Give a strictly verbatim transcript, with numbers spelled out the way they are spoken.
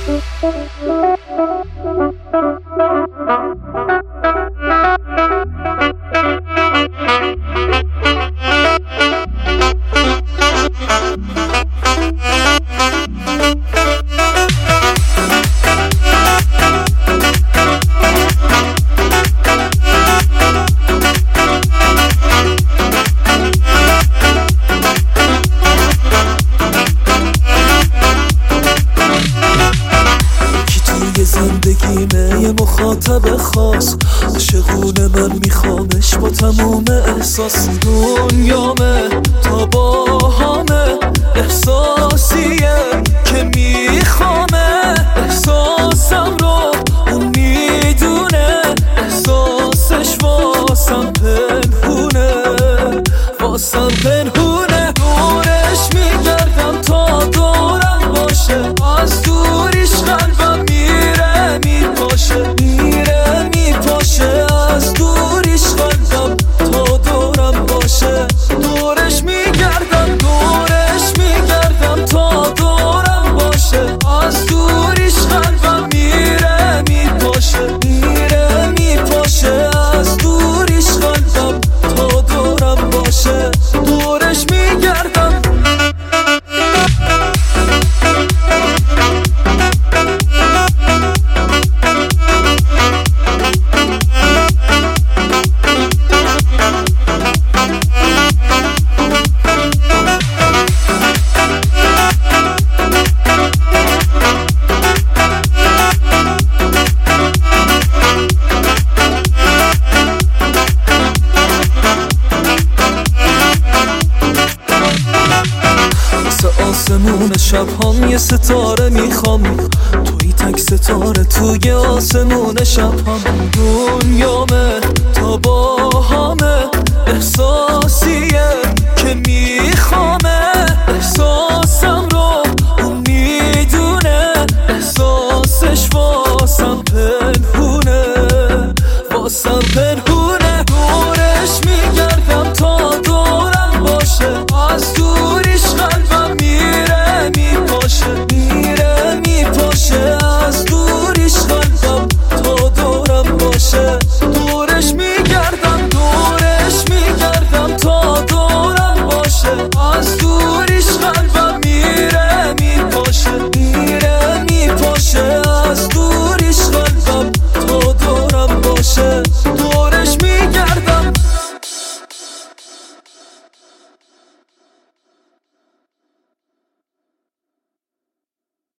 زندگیمه یه مخاطب خاص، عاشقونه من میخوامش با تموم احساس. دنیامه تا باهامه، احساسیه که میخوامه. احساسم رو اون میدونه، احساسش واسم پنهونه، واسم پنهونه. دورش میگردم تا دورم باشه، از دوریش قلبم میره میپاشه، میره میپاشه. از دوریش قلبم تا دورم باشه. دورش میگردم دورش میگردم تا دورم باشه، از دوریش قلبم میره میپاشه، میره میپاشه. از دوریش قلبم تا دورم باشه. دورش میگردم. آسمون شبهام یه ستاره میخوام، توی تک ستاره توی آسمون شبهام. دنیامه تا باهامه، احساسیه که میخوامه.